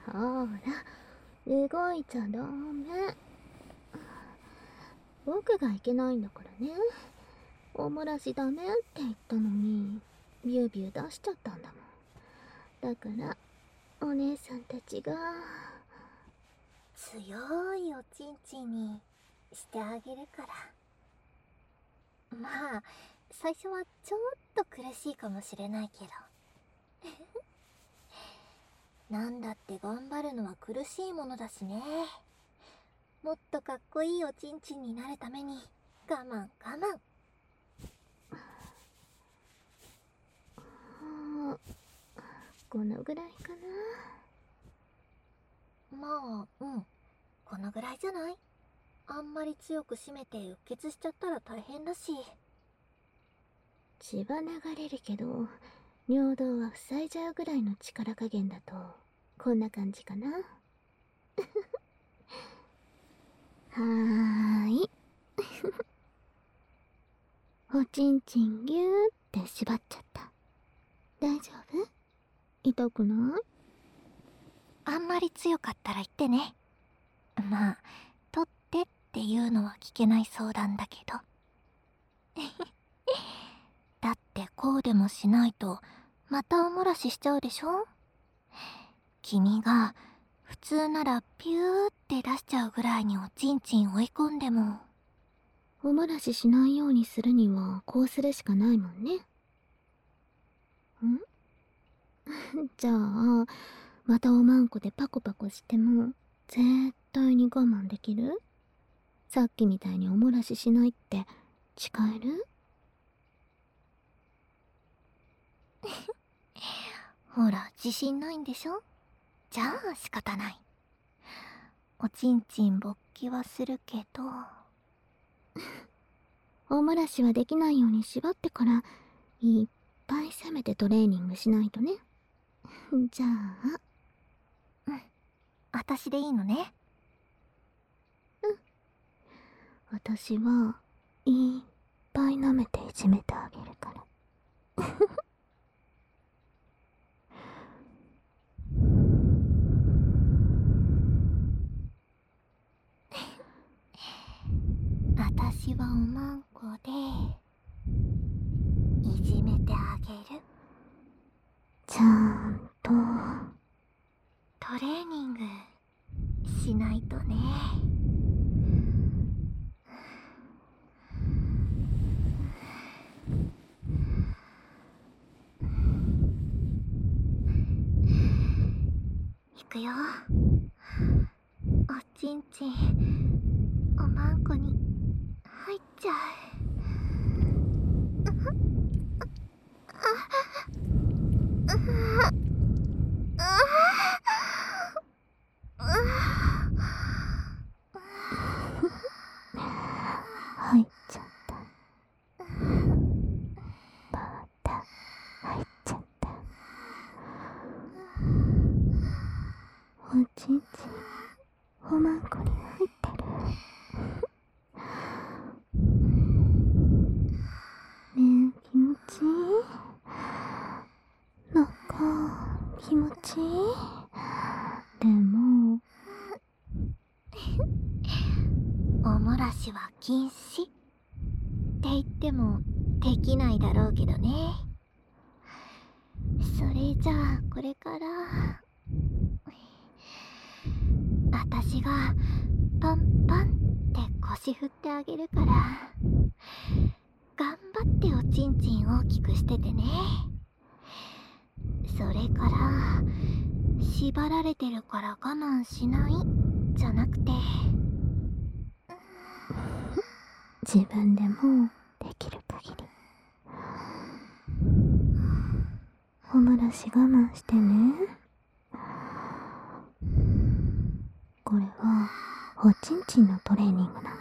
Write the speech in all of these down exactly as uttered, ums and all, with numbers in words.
ほら、動いちゃダメ。僕がいけないんだからね。おもらしダメって言ったのに、ビュービュー出しちゃったんだもん。だから、お姉さんたちが、 強いおちんちんにしてあげるから。まあ、最初はちょっと苦しいかもしれないけど。なんだって頑張るのは苦しいものだしね。もっとかっこいいおちんちんになるために我慢我慢。 このぐらいかな。まあ、うん。このぐらいじゃない？あんまり強く締めてうっ血しちゃったら大変だし。 血は流れるけど、尿道は塞いじゃうぐらいの力加減だと、こんな感じかな。はーい。おちんちんぎゅーって縛っちゃった。大丈夫？痛くない？ あんまり強かったら言ってね。まあ、取ってっていうのは聞けない相談だけど。だってこうでもしないとまたおもらししちゃうでしょ。君が普通ならピューって出しちゃうぐらいにおちんちん追い込んでも。 おもらししないようにするにはこうするしかないもんね。んじゃあ、またおまんこでパコパコしても絶対に我慢できる？さっきみたいにおもらししないって誓える？ ほら、自信ないんでしょ？じゃあ仕方ない。おちんちん勃起はするけど。 おもらしはできないように縛ってからいっぱい攻めてトレーニングしないとね。じゃあ。 うん。私でいいのね。 うん。私はいっぱい舐めていじめてあげるから。 私はおまんこでいじめてあげる。 ちゃんとトレーニングしないとね。いくよ。おちんちんおまんこに入っちゃう。 入っちゃった。また入っちゃった。おちんちんおまんこに入ってる。ねえ、気持ちいい？なんか気持ちいい？でもおもらしは禁止って言ってもできないだろうけどね。それじゃあこれから私がパンパンって腰振ってあげるから、頑張っておちんちん大きくしててね。それから縛られてるから我慢しないじゃなくて、 自分でもできる限りおもらし我慢してね。これはおちんちんのトレーニングなんだから。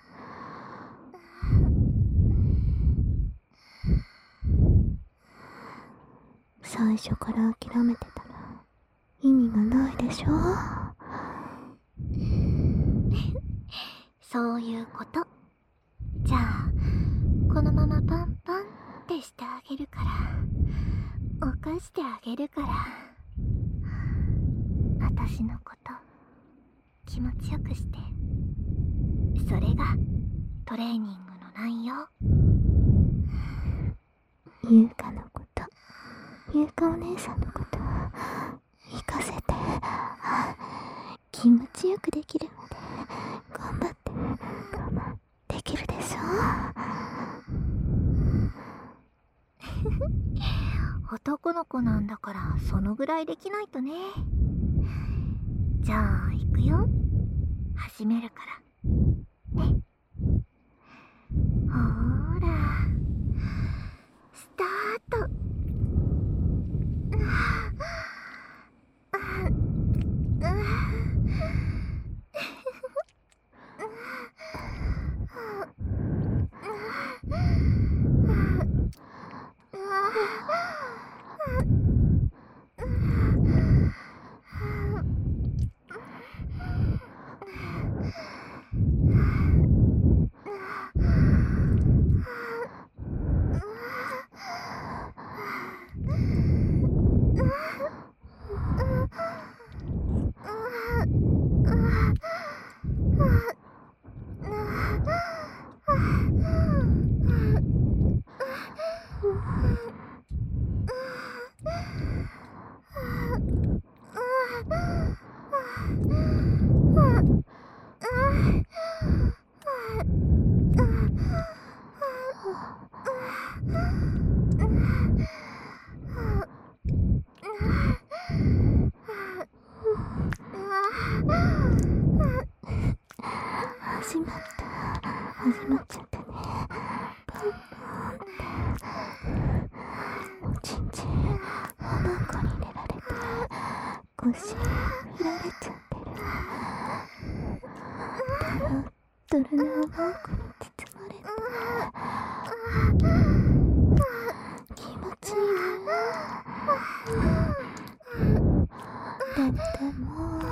最初から諦めてたら意味がないでしょ。 そういうこと。じゃあこのままパンパンってしてあげるから、犯してあげるから。 私のこと気持ちよくして。それがトレーニングの内容。 優香のこと、優香お姉さんのこと行かせて。気持ちよくできるまで頑張って我慢できるでしょ。 男の子なんだからそのぐらいできないとね。じゃあ行くよ。始めるからね。ほーら、スタート。 始まった始まっちゃったね。パンパンっておちんちんおまんこに入れられて腰振られちゃってる。トロットロのおまんこに包まれて気持ちいいね。でもでも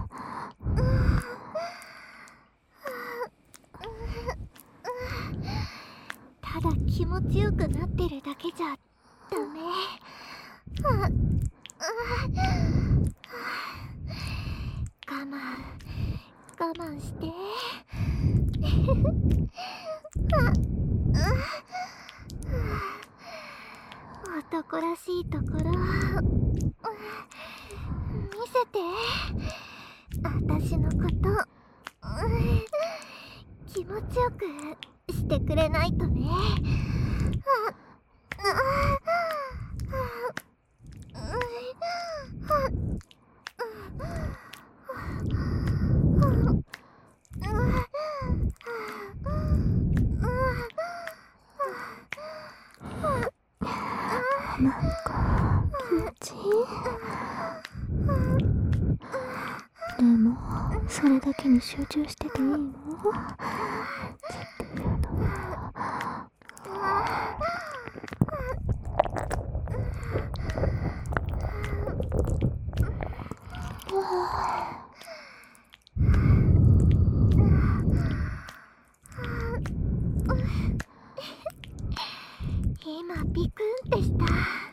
ただ気持ちよくなってるだけじゃダメ。我慢我慢して。男らしいところ見せて。私のこと気持ちよくしてくれないとね。 なんか気持ちいい。でもそれだけに集中してていいの？ずっといるの？ 今ビクンってした。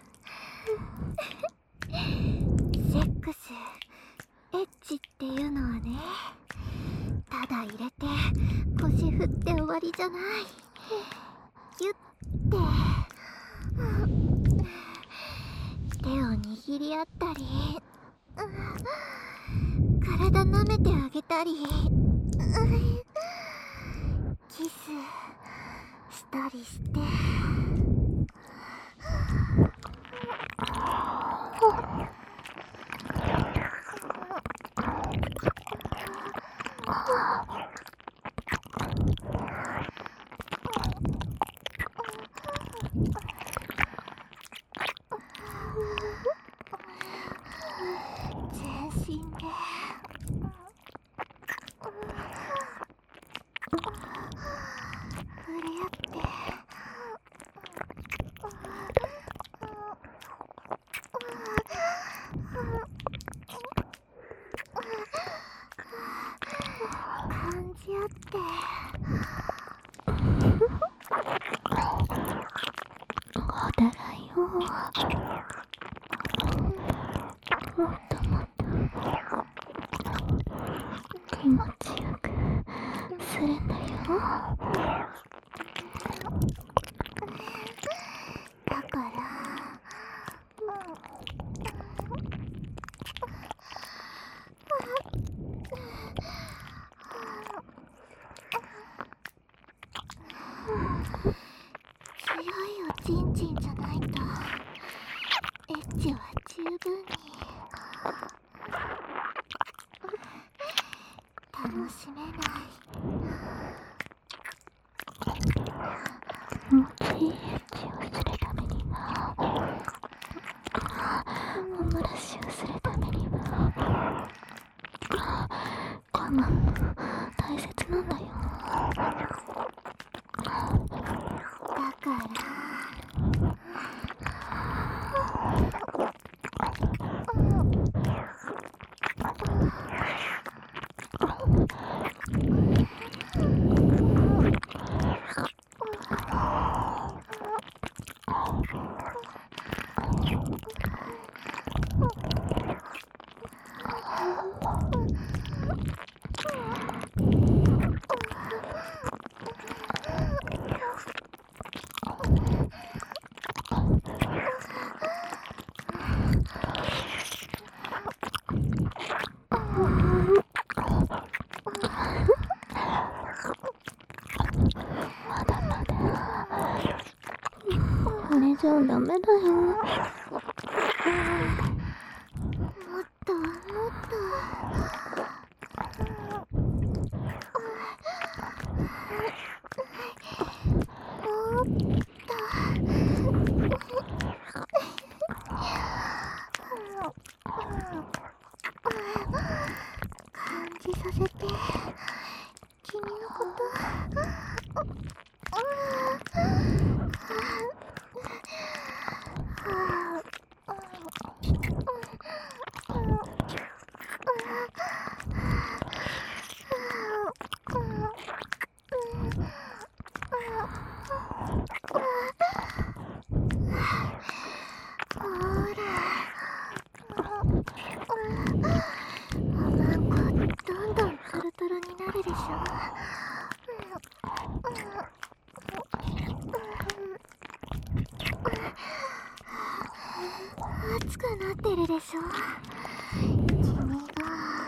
セックスエッチっていうのはね、ただ入れて腰振って終わりじゃない。ギュッて手を握り合ったり、体舐めてあげたり、キスしたりして。全身で触れ合って感じ合って。 おだらいよ。もっともっとおちんちんじゃないとエッチは十分に楽しめない。 もちいエッチをするためには、おもらしをするためには、我慢も大切なんだよ。 だからまだまだこれじゃダメだよ。 もっともっと感じさせて、君のことどんどんトロトロになるでしょ。熱くなってるでしょ。君が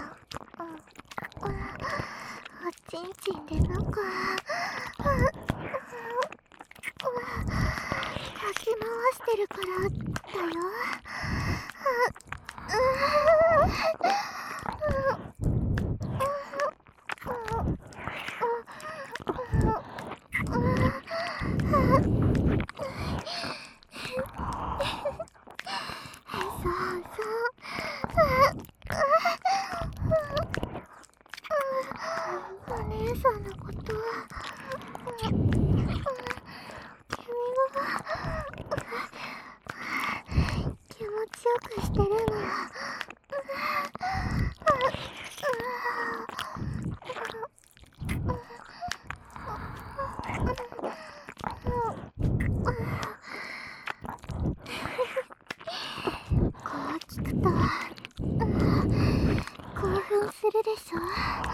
おちんちんでなんかかき回してるからだよ。お姉さんのこと君が気持ちよくしてるの。こう聞くと興奮するでしょ。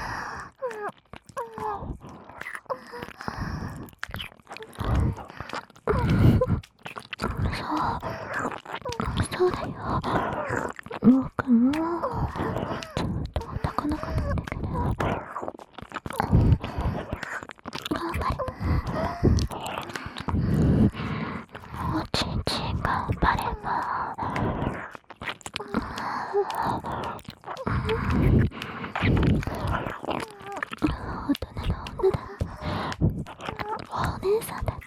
そうだよ。僕もちょっと男の子なんだから頑張れ。おちんちん頑張れば大人の女だってお姉さんだって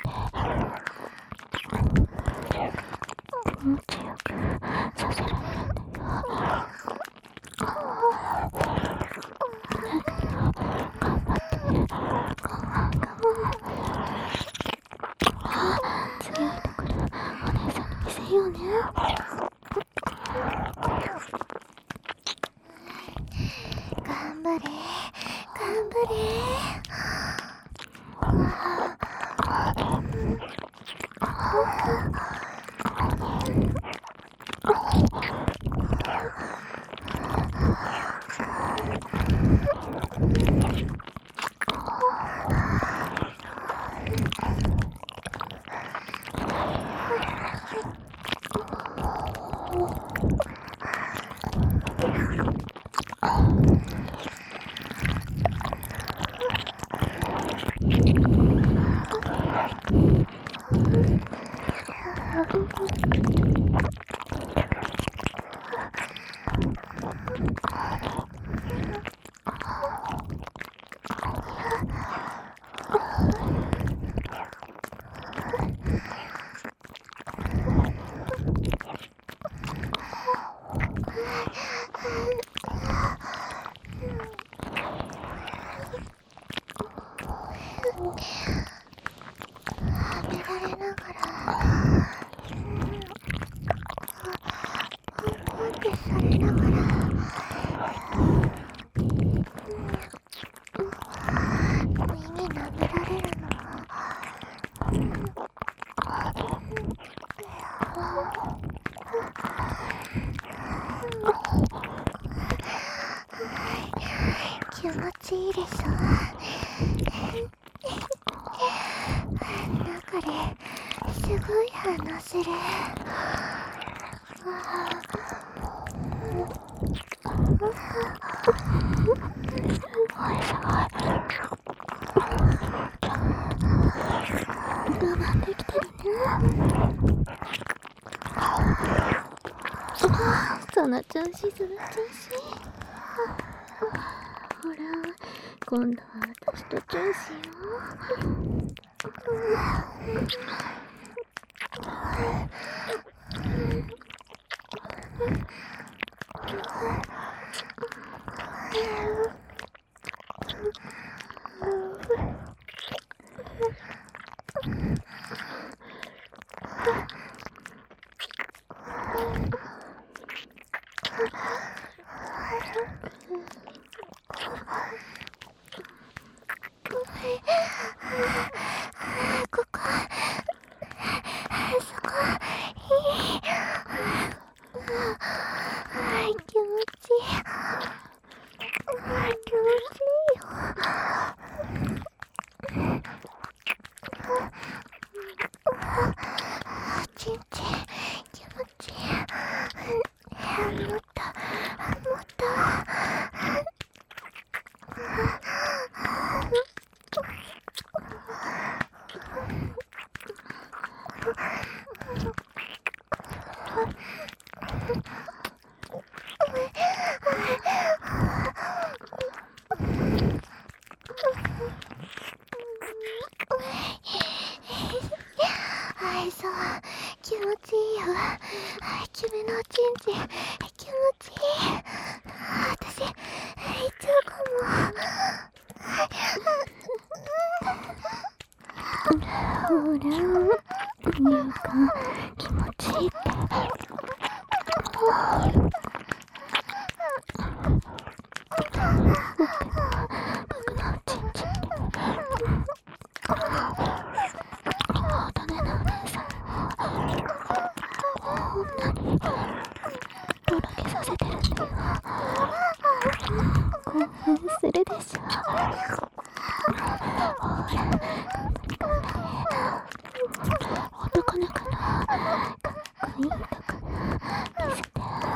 気持ちよくさせられるんだよ。だから頑張って我慢我慢。強いところお姉さんに見せようね。 頑張れ頑張れ。 気持ちいいでしょ。中ですごい反応する。 我慢できてるね。その調子、その調子。ほら、今度は私と調子よ。 ここ、そこ、いい。気持ちいい。気持ちいいよ。ちんちん、気持ちいい。もっと、もっと。はい、そう、気持ちいいよ。君のちんちん、気持ちいい。私、行っちゃうかも。 ほら、ゆうか、気持ちいいって。僕のちんちんで。だねなお姉さん。こんなにとろけさせてるんだよ。興奮するでしょ。ほら、頑張り頑張り。男の子のかっこいいとこ見せて。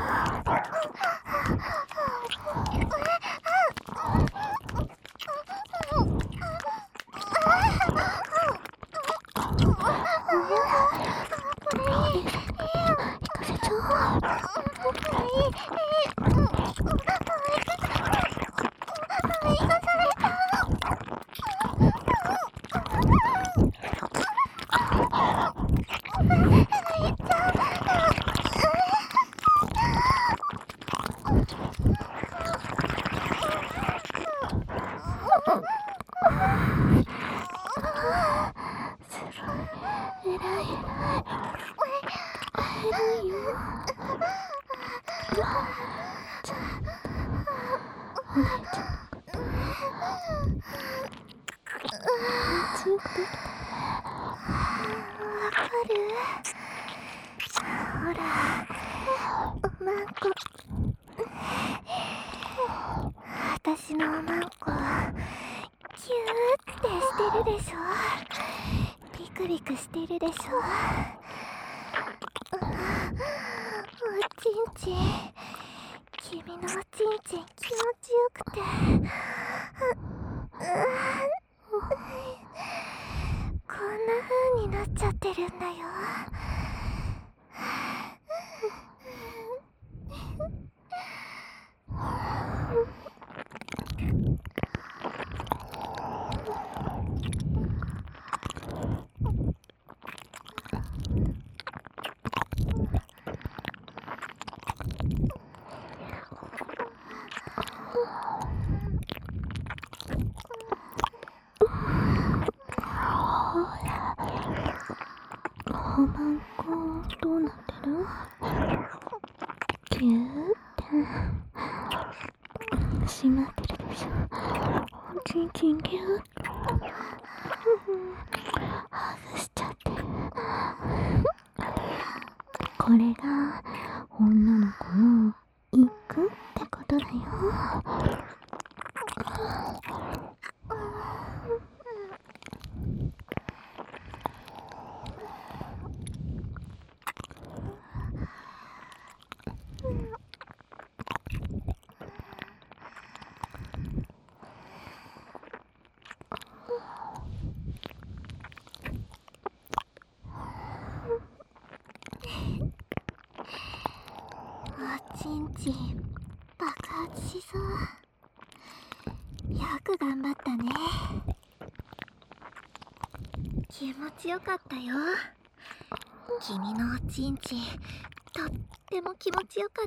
私のおまんこ、キューってしてるでしょ。ビクビクしてるでしょ。おちんちん、君のおちんちん気持ちよくて、こんな風になっちゃってるんだよ。 こどうなってる？ギューって閉まってるでしょ。チンチンギューって外しちゃってる。これが女の子のインクってことだよ。 おちんちん爆発しそう。よく頑張ったね。気持ちよかったよ。君のおちんちんとっても気持ちよかった。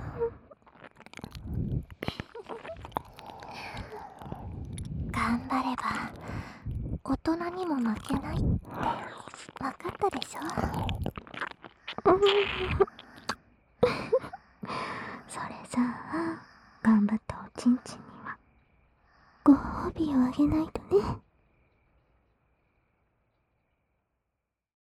頑張れば大人にも負けないって分かったでしょ。 それじゃあ頑張ったおちんちんにはご褒美をあげないとね。